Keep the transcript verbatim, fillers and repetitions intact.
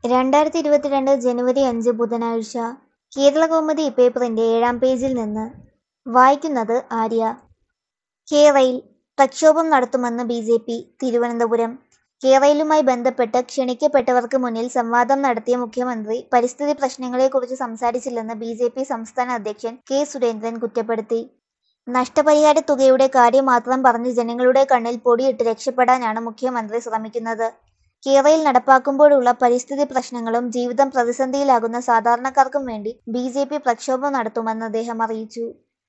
രണ്ടായിരത്തി ഇരുപത്തിരണ്ട് ജനുവരി അഞ്ച് ബുധനാഴ്ച കേരളകൗമുദി പേപ്പറിന്റെ ഏഴാം പേജിൽ നിന്ന് വായിക്കുന്നത് ആര്യ. കേരയിൽ പ്രക്ഷോഭം നടത്തുമെന്ന് ബി ജെ പി തിരുവനന്തപുരം. കേരയിലുമായി ബന്ധപ്പെട്ട് ക്ഷണിക്കപ്പെട്ടവർക്ക് മുന്നിൽ സംവാദം നടത്തിയ മുഖ്യമന്ത്രി പരിസ്ഥിതി പ്രശ്നങ്ങളെക്കുറിച്ച് സംസാരിച്ചില്ലെന്ന് ബി ജെ പി സംസ്ഥാന അധ്യക്ഷൻ കെ സുരേന്ദ്രൻ കുറ്റപ്പെടുത്തി. നഷ്ടപരിഹാര തുകയുടെ കാര്യം മാത്രം പറഞ്ഞ് ജനങ്ങളുടെ കണ്ണിൽ പൊടിയിട്ട് രക്ഷപ്പെടാനാണ് മുഖ്യമന്ത്രി ശ്രമിക്കുന്നത്. കേരയിൽ നടപ്പാക്കുമ്പോഴുള്ള പരിസ്ഥിതി പ്രശ്നങ്ങളും ജീവിതം പ്രതിസന്ധിയിലാകുന്ന സാധാരണക്കാർക്കും വേണ്ടി ബി ജെ പി പ്രക്ഷോഭം നടത്തുമെന്ന് അദ്ദേഹം അറിയിച്ചു.